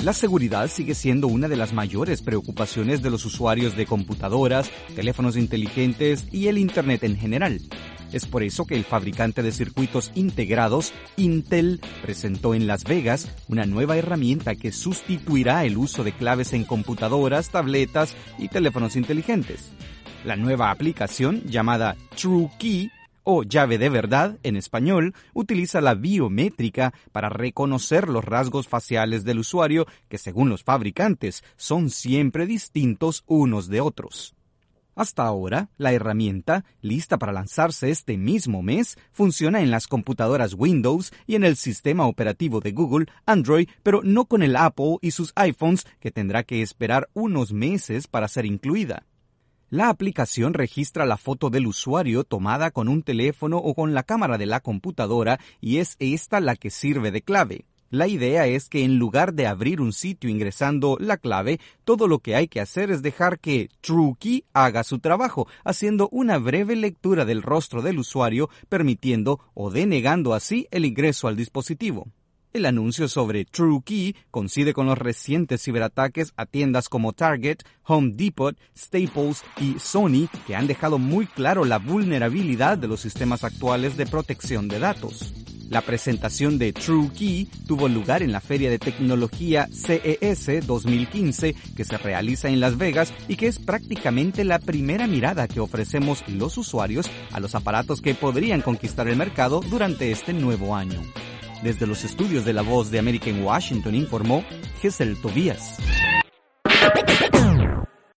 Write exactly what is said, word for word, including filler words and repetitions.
La seguridad sigue siendo una de las mayores preocupaciones de los usuarios de computadoras, teléfonos inteligentes y el Internet en general. Es por eso que el fabricante de circuitos integrados, Intel, presentó en Las Vegas una nueva herramienta que sustituirá el uso de claves en computadoras, tabletas y teléfonos inteligentes. La nueva aplicación, llamada TrueKey, o llave de verdad en español, utiliza la biométrica para reconocer los rasgos faciales del usuario que, según los fabricantes, son siempre distintos unos de otros. Hasta ahora, la herramienta, lista para lanzarse este mismo mes, funciona en las computadoras Windows y en el sistema operativo de Google, Android, pero no con el Apple y sus iPhones, que tendrá que esperar unos meses para ser incluida. La aplicación registra la foto del usuario tomada con un teléfono o con la cámara de la computadora y es esta la que sirve de clave. La idea es que en lugar de abrir un sitio ingresando la clave, todo lo que hay que hacer es dejar que TrueKey haga su trabajo, haciendo una breve lectura del rostro del usuario, permitiendo o denegando así el ingreso al dispositivo. El anuncio sobre TrueKey coincide con los recientes ciberataques a tiendas como Target, Home Depot, Staples y Sony, que han dejado muy claro la vulnerabilidad de los sistemas actuales de protección de datos. La presentación de TrueKey tuvo lugar en la Feria de Tecnología C E S dos mil quince, que se realiza en Las Vegas y que es prácticamente la primera mirada que ofrecemos los usuarios a los aparatos que podrían conquistar el mercado durante este nuevo año. Desde los estudios de La Voz de América en Washington informó Gesell Tobías.